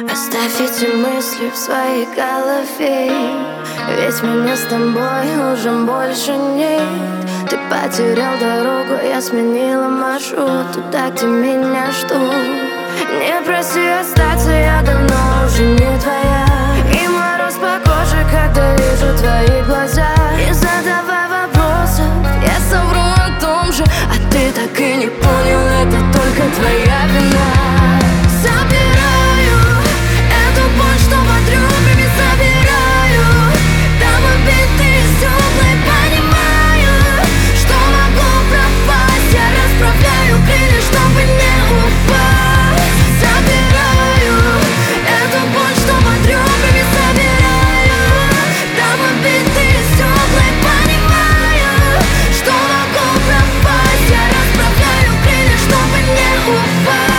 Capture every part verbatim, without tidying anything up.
Оставь эти мысли в своей голове, ведь меня с тобой уже больше нет. Ты потерял дорогу, я сменила маршрут туда, где меня ждут. Не проси остаться, я давно уже не твоя, и мороз по коже, когда вижу твои глаза. Не задавай вопросов, я совру о том же, а ты так и не понял, это только твоя вина. Забираю эту боль, что под ребрами, забираю. Там убитые стекла, понимаю, что могу пропасть. Я расправляю крылья, чтобы не упасть. Забираю эту боль, что под ребрами, забираю. Там убитые стекла, понимаю, что могу пропасть. Я расправляю крылья, чтобы не упасть.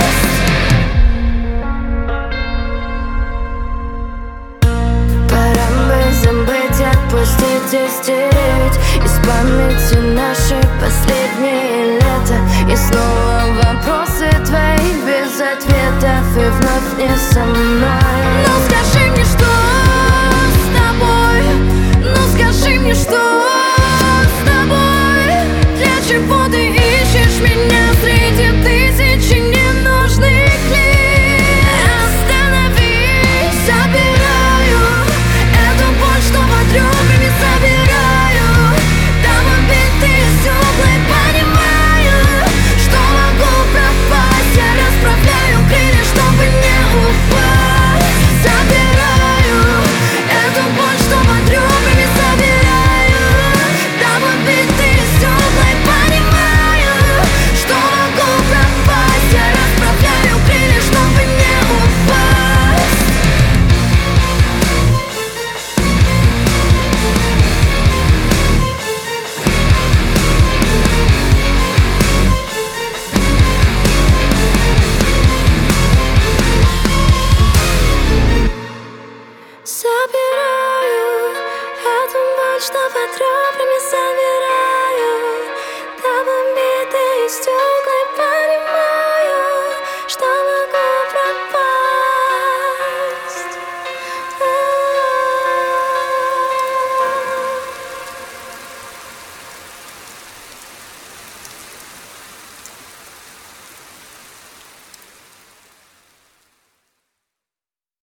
Забыть, отпустить и стереть из памяти наши последние лета. И снова вопросы твои без ответов, и вновь не со мной. Ну скажи мне, что с тобой? Ну скажи мне, что